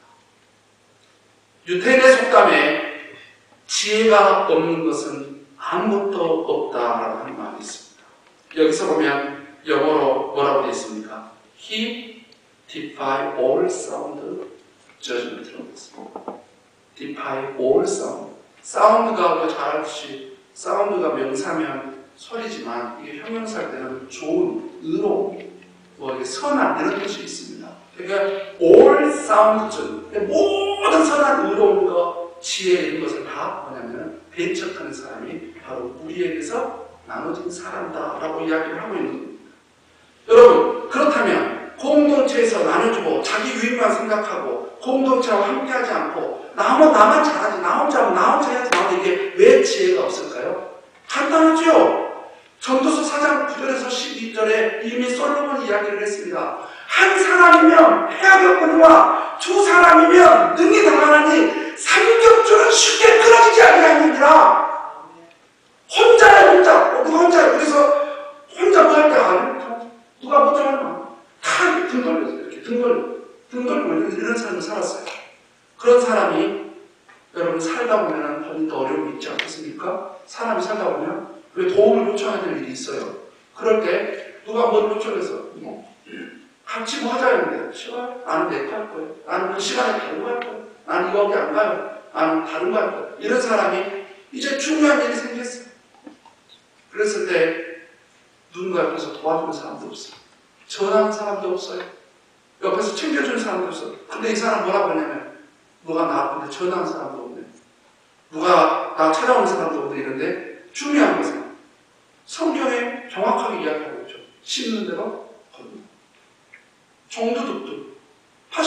유태인의 속담에 지혜가 없는 것은 아무것도 없다라고 하는 말이 있습니다. 여기서 보면 영어로 뭐라고 되어 있습니까? He defy all sound judgment라고 있습니다. defy all sound. 사운드가 우리가 잘 알듯이 사운드가 명사면 소리지만 이게 형용사일 때는 좋은, 의로운, 뭐 이게 선한 이런 뜻이 있습니다. 그러니까 all sound judgment. 모든 선한 의로운 것 지혜 있는 것을 다 뭐냐면 배척하는 사람이 바로 우리에게서 나눠진 사람다라고 이야기를 하고 있는 겁니다. 여러분 그렇다면 공동체에서 나눠주고 자기 유익만 생각하고 공동체와 함께하지 않고 나만 나만 잘하지 나 혼자 나 혼자 해야지 나 혼자 이게 왜 지혜가 없을까요? 간단하죠. 전도서 사 장 구 절에서 십이 절에 이미 솔로몬이 이야기를 했습니다. 한 사람이면 해야겠거니와 두 사람이면 능히 당하나니 삼겹줄은 쉽게 끊어지지 아니하느니라. 혼자야 혼자. 어, 누가 혼자야. 그래서 혼자 뭐 할 때 안 누가 뭐 좀 하나 다 등 돌려서 이렇게 등 돌려 등 돌리고 이런 삶을 살았어요. 그런 사람이 여러분 살다 보면 본인도 어려움이 있지 않겠습니까? 사람이 살다 보면 왜 도움을 요청해야 될 일이 있어요. 그럴 때 누가 뭘 요청해서 뭐 같이 뭐 하자 했는데 싫어요. 나는 내 거 할 거예요. 나는 그 시간에 다른 거 할 거예요. 나는 이거 안 가요. 나는 다른 거 할 거예요. 이런 사람이 이제 중요한 일이 생겼어요. 그랬을 때 누군가 옆에서 도와주는 사람도 없어요. 전화하는 사람도 없어요. 옆에서 챙겨주는 사람도 없어요. 근데 이 사람 뭐라고 하냐면 누가 나왔는데 전화하는 사람도 없네. 누가 나 찾아오는 사람도 없네. 이런데 중요한 것은 성경에 정확하게 이야기하고 있죠. 심는 대로 거둔다. 종두둑둑 파시온대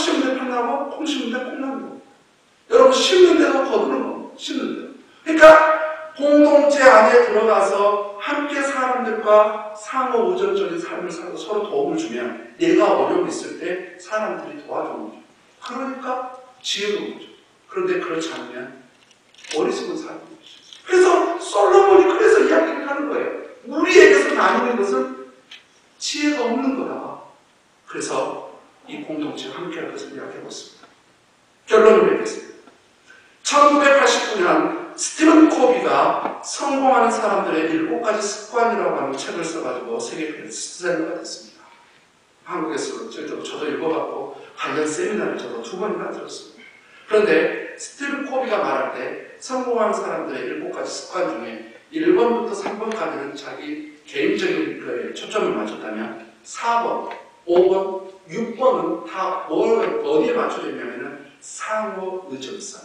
콩나고 콩 심는 데 콩 나는 거. 여러분 심는 데도 거두는 거. 심는 데도. 그러니까 공동체 안에 들어가서 함께 사람들과 상호 의존적인 삶을 살고 서로 도움을 주면 내가 어려움 있을 때 사람들이 도와주는 거죠. 그러니까 지혜로운 거죠. 그런데 그렇지 않으면 어리석은 삶인 것이죠. 그래서 솔로몬이 그래서 이야기를 하는 거예요. 우리에게서 나누는 것은 지혜가 없는 거다. 그래서 이 공동체와 함께할 것을 이야기해봤습니다. 결론을 맺겠습니다. 천구백팔십구 년 스티븐 코비가 성공하는 사람들의 일곱 가지 습관이라고 하는 책을 써가지고 세계 베스트셀러가 됐습니다. 한국에서 저도, 저도 읽어봤고 관련 세미나를 저도 두 번이나 들었습니다. 그런데 스티븐 코비가 말할 때 성공하는 사람들의 일곱 가지 습관 중에 일 번부터 삼 번까지는 자기 개인적인 거에 초점을 맞췄다면 사 번, 오 번, 육 번은 다 뭘, 어디에 맞춰졌냐면은 상호 의존성,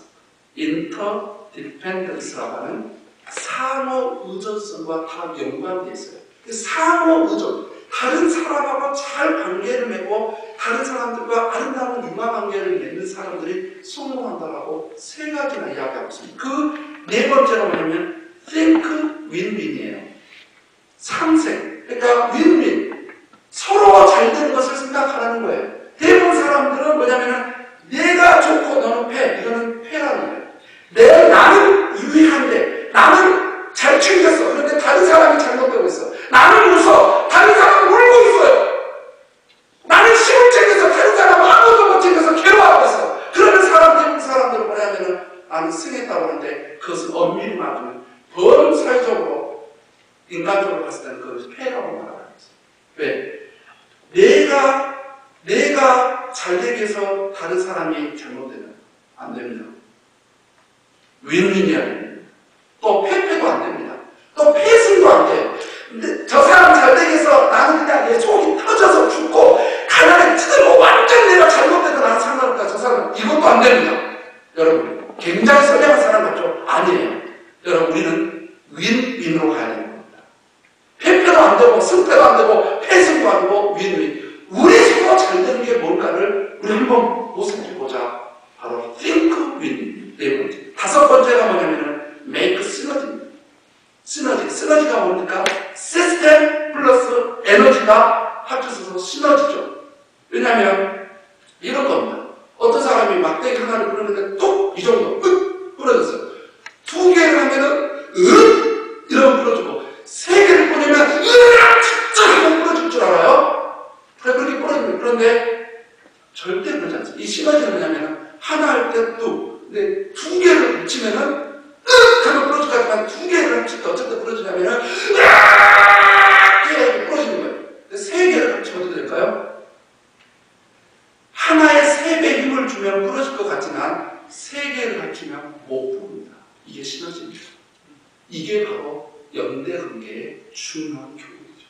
인터디펜던스라고 하는 상호 의존성과 다 연관되어 있어요. 상호 의존, 다른 사람하고 잘 관계를 맺고 다른 사람들과 아름다운 융화 관계를 맺는 사람들이 성공한다라고 세 가지나 이야기하고 있습니다. 그 네 번째가 뭐냐면 think win-win이에요. 상생, 그러니까 윈윈, 서로 잘 되는 것을 생각하라는 거예요. 대부분 사람들은 뭐냐면은 내가 좋고 너는 패, 이거는 패라는 거예요. 내 나는 유익한데 나는 잘 챙겼어. 그런데 다른 사람이 잘못되고 있어. 나는 웃어. 다른 사람은 울고 있어요. 나는 힘을 챙겨서 다른 사람은 아무것도 못 챙겨서 괴로워하고 있어. 그러면 사람, 대부분 사람들은 뭐냐면은 나는 승했다고 하는데 그것은 엄밀히 말하면 범 사회적으로 인간적으로 봤을 때는 그것이 패라고 말하는 거예요. 왜? 내가 내가 잘 되기 위해서 다른 사람이 잘못되면 안 됩니다. 윈윈이야. 또 패패도 안 됩니다. 또 패승도 안 돼요. 근데 저 사람 잘 되기 위해서 나는 그냥 내 속이 터져서 죽고 가난에 찌들고 완전 내가 잘못돼도 나는 상관없다. 저 사람 이것도 안 됩니다. 여러분 굉장히 선량한 사람 같죠? 아니에요. 여러분 우리는 윈윈으로 가야 되는 겁니다. 패패도 안 되고 승패도 안 되고 패승도 안 되고 윈윈. 우리 서로 잘 되는 게 뭘까를 우리 한번 모색해보자. 바로 think win. 네 번째. 다섯 번째가 뭐냐면은 make synergy. 시너지. 시너지가 뭡니까? 시스템 플러스 에너지가 합쳐서 시너지죠. 왜냐하면 이런 겁니다. 어떤 사람이 막대기 하나를 부르는데 뚝! 이 정도 으! 부러졌어요. 두 개를 하면은 으! 이러면 부러지고 세 개를 보내면 으악! 진짜 하고 부러질 줄 알아요? 그래 그렇게 부러집니다. 그런데 절대 그러지 않습니다. 이 시너지는 뭐냐면 하나 할 때 뚝! 근데 두 개를 붙이면은 으악! 하면 부러질 것 같지만 두 개를 합칠 때 어쨌든 부러지냐면은 으악! 이렇게 부러지는 거예요. 세 개를 합치면 어떻게 될까요? 하나에 세 배 힘을 주면 부러질 것 같지만 세 개를 합치면 못 부릅니다. 이게 시너지입니다. 이게 바로 연대 관계의 중요한 교육이죠.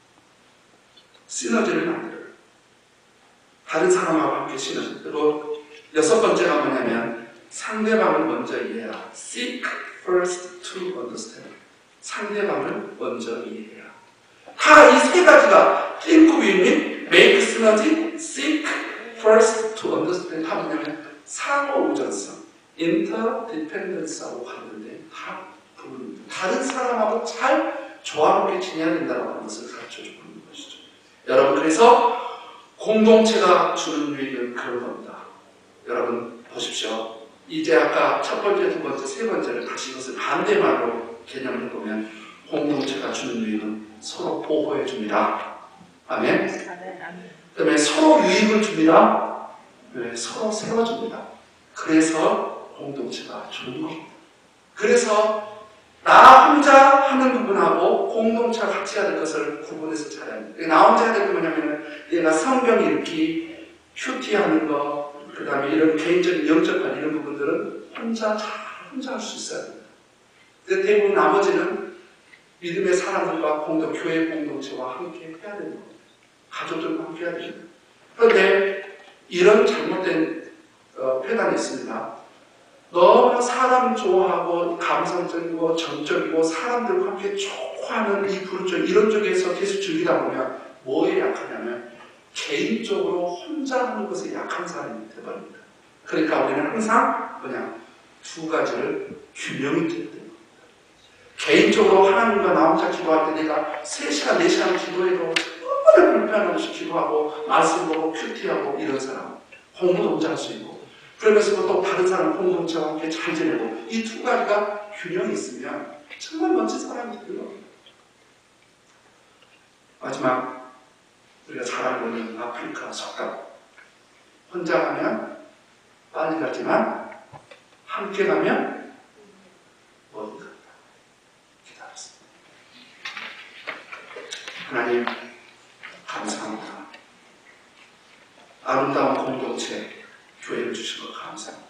시너지를 만들어요. 다른 사람하고 함께 시너지. 그리고 여섯 번째가 뭐냐면 상대방을 먼저 이해해라. Seek first to understand. 상대방을 먼저 이해해라. 다 이 세 가지가 think win-win, make synergy, seek first to understand 다 뭐냐면 상호 의존성, interdependence하고 관련된 다 부분입니다. 다른 사람하고 잘 조화롭게 지내야 된다는 것을 가르쳐주고 있는 것이죠. 여러분 그래서 공동체가 주는 유익은 그런 겁니다. 여러분 보십시오. 이제 아까 첫 번째, 두 번째, 세 번째를 다시 이것을 반대말로 개념을 해보면 공동체가 주는 유익은 서로 보호해 줍니다. 아멘? 그 다음에 서로 유익을 줍니다. 네, 서로 세워줍니다. 그래서 공동체가 좋은 겁니다. 그래서 나 혼자 하는 부분하고 공동체가 같이 해야 될 것을 구분해서 잘해야 합니다. 나 혼자 해야 될 게 뭐냐면 내가 성경 읽기, 큐티하는 거, 그 다음에 이런 개인적인 영적 관리 이런 부분들은 혼자 잘 혼자 할 수 있어야 됩니다. 근데 대부분 나머지는 믿음의 사람들과 공동, 교회 공동체와 함께 해야 되는 겁니다. 가족들과 함께 해야 됩니다. 그런데 이런 잘못된 어, 패단이 있습니다. 너무 사람 좋아하고 감성적이고 정적이고 사람들과 함께 좋아하는 이 부르죠. 이런 쪽에서 계속 즐기다 보면 뭐에 약하냐면 개인적으로 혼자 하는 것에 약한 사람이 되어버립니다. 그러니까 우리는 항상 그냥 두 가지를 균형이 돼야 됩니다. 개인적으로 하나님과 나 혼자 기도할 때 내가 세 시간, 네 시간 기도해도 너무나 불편 없이 기도하고 말씀 보고 큐티하고 이런 사람, 공부도 혼자 할 수 있고, 그러면서 또 다른 사람 공동체와 함께 잘 지내고, 이 두 가지가 균형이 있으면 정말 멋진 사람이 되는 겁니다. 마지막, 우리가 잘 알고 있는 아프리카 석가, 혼자 가면 빨리 가지만 함께 가면 어디 간다. 기다렸습니다. 하나님 감사합니다. 아름다운 공동체 교회를 주신 것 감사합니다.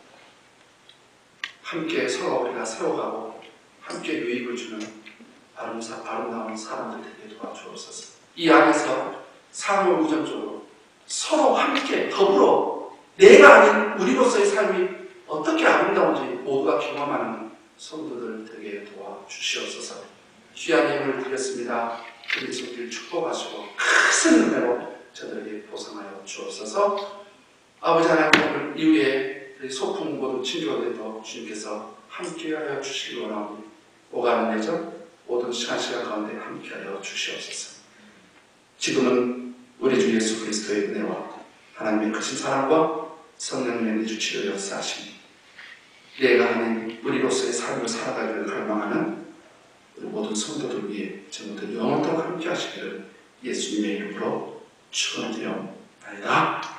함께 서로 우리가 세워가고 함께 유익을 주는 아름다운 사람들 되게 도와주옵소서. 이 안에서 상호우정적으로 서로 함께 더불어 내가 아닌 우리로서의 삶이 어떻게 아름다운지 모두가 경험하는 성도들 되게 도와주시옵소서. 귀한 예물을 드렸습니다. 우리 성도를 축복하시고 큰 은혜로 저들에게 보상하여 주옵소서. 아버지 하나님, 오늘 이후에 소풍 모든 친구들도 주님께서 함께하여 주시기 원하오니 오가는 내적 모든 시간 시간 가운데 함께하여 주시옵소서. 지금은 우리 주 예수 그리스도의 은혜와 하나님의 크신 사랑과 성령님의 내주치료 역사하시니 내가 하는 우리로서의 삶을 살아가기를 갈망하는 우리 모든 성도들 위해 전부터 영원토록 함께 하시기를 예수님의 이름으로 축원드려옵나이다.